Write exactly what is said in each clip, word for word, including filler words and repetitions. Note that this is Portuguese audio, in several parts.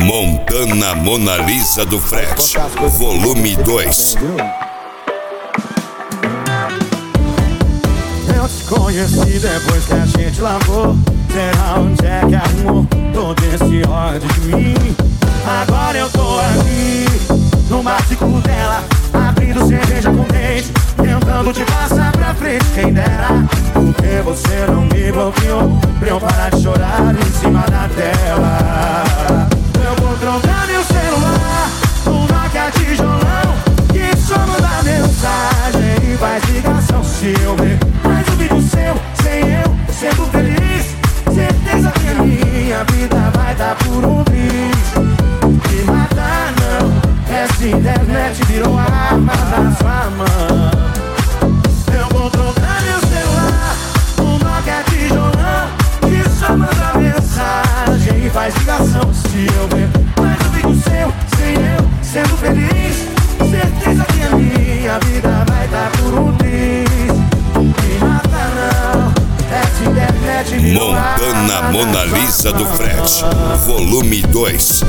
Montana Mona Lisa do Frete, volume dois. Eu te conheci depois que a gente lavou. Será onde é que arrumou todo esse ódio de mim? Agora eu tô aqui no básico dela, abrindo cerveja com dente, tentando te passar pra frente, quem dera. Porque você não me bloqueou pra eu parar de chorar em cima da tela. Eu vou trocar meu celular, um Nokia tijolão, que só manda mensagem e faz ligação. Se eu ver mais um vídeo seu, sem eu sendo feliz, certeza que a minha vida vai dar por um triz. Me matar não, essa internet virou a arma da sua mão. Eu vou trocar meu celular, um Nokia tijolão, que só manda mensagem e faz ligação. Se eu ver mais um vídeo seu, sem eu sendo feliz, certeza que a minha vida vai dar por um triz. Me mata não, essa internet virou a arma Montana Mona Lisa do Frete, volume dois.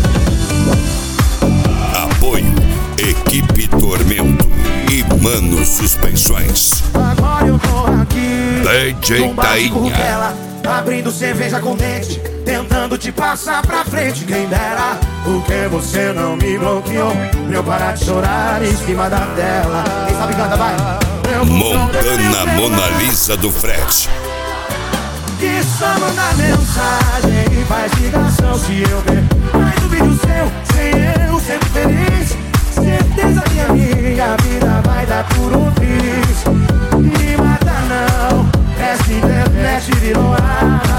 Apoio Equipe Tormento e Mano Suspensões. Agora eu tô aqui D J no básico Tainha, dela, abrindo cerveja com dente, tentando te passar pra frente, quem dera. Porque você não me bloqueou pra eu parar de chorar em cima da tela. Quem sabe canta, vai. Eu vou Montana Mona Lisa do Frete, que só manda mensagem e faz ligação. Se eu ver mais um vídeo seu, sem eu sendo feliz, certeza que a minha vida vai dar por um triz. Me mata não, essa internet virou a